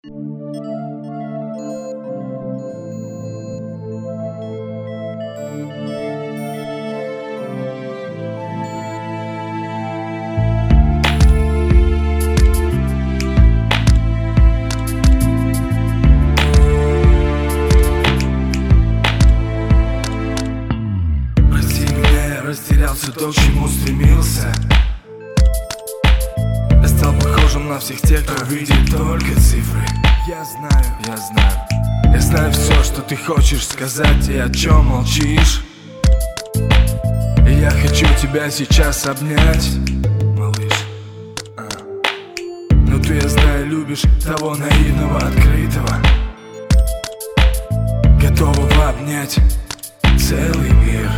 Растерялся то, к чему стремился. Я стал похожим на всех тех, кто видит только цифры. Я знаю все, что ты хочешь сказать и о чем молчишь. И я хочу тебя сейчас обнять, малыш. Но ты, я знаю, любишь того наивного, открытого, готового обнять целый мир.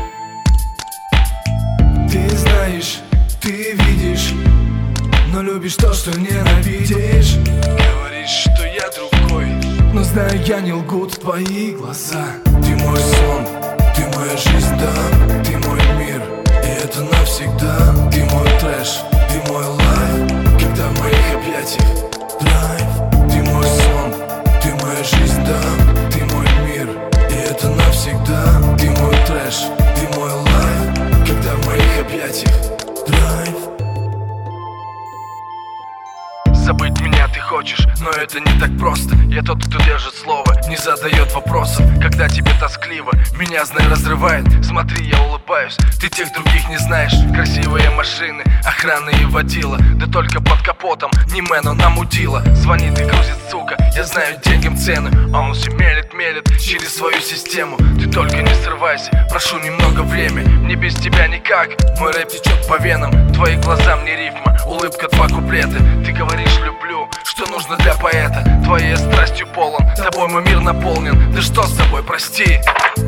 Ты знаешь, ты видишь, но любишь то, что ненавидишь. Говоришь, что я другой, но знаю, я не лгут твои глаза. Ты мой сон, ты моя жизнь, да. Ты мой мир, и это навсегда. Ты мой трэш, ты мой лайф, когда в моих объятиях драйв. Ты мой сон, ты моя жизнь, да. Ты мой мир, и это навсегда. Ты мой трэш, ты мой лайф, когда в моих объятиях драйв. Забыть меня ты хочешь, но это не так просто. Я тот, кто держит слово, не задает вопросов. Когда тебе тоскливо, меня, знай, разрывает. Смотри, я улыбаюсь, ты тех других не знаешь. Красивые машины, охрана и водила, да только под капотом не Мэно намудила. Звонит и грузит, сука, я знаю деньгам цены. А он все мелет через свою систему. Ты только не срывайся, прошу немного времени. Мне без тебя никак, мой рэп течет по венам. Твои глаза мне рифма, улыбка, два куплета. Ты говоришь люблю, что нужно для поэта. Твоей страстью полон, тобой мой мир наполнен. Да что с тобой, прости.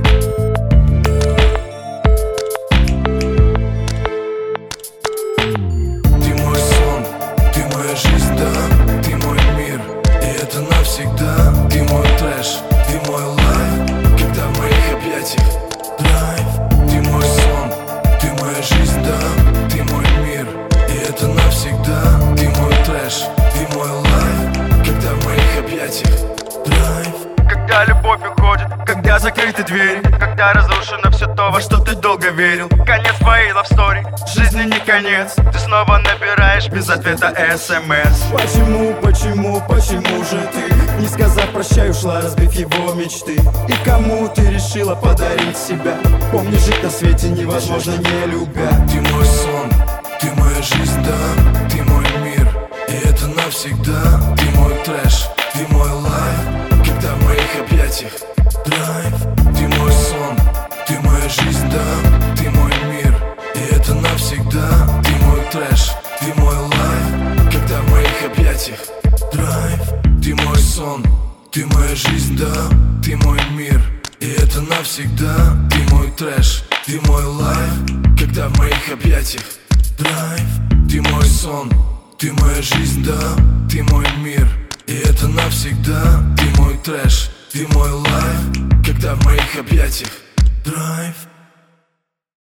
Ты мой сон, ты моя жизнь, да. Ты мой мир, и это навсегда. Ты мой трэш, ты мой лайф, когда в моих объятиях драйв. Ты мой сон, ты моя жизнь, да. Ты мой мир, и это навсегда. Ты мой трэш, ты мой лайф, когда в моих объятиях драйв. Когда любовь уходит, когда закрыты двери, когда разрушено все то, во что ты долго верил. Конец твоей лавстори, жизни не конец. Ты снова набираешь без ответа СМС. Почему же ты, не сказав прощай, ушла, разбив его мечты? И кому ты решила подарить себя? Помни, жить на свете невозможно, не любя. Ты мой сон, ты моя жизнь, да. Ты мой мир, и это навсегда. Ты мой трэш, ты мой лайф, когда в моих объятиях драйв. Ты мой сон, ты моя жизнь, да. Ты мой мир, и это навсегда. Ты мой трэш, ты мой лайф, когда в моих объятиях драйв. Ты мой сон, ты моя жизнь, да. Ты мой мир, и это навсегда. Ты мой трэш, ты мой лайф, когда в моих объятиях драйв. Ты мой сон, ты моя жизнь, да. Ты мой мир, и это навсегда. Ты мой трэш, ты мой лайф, когда в моих объятиях драйв.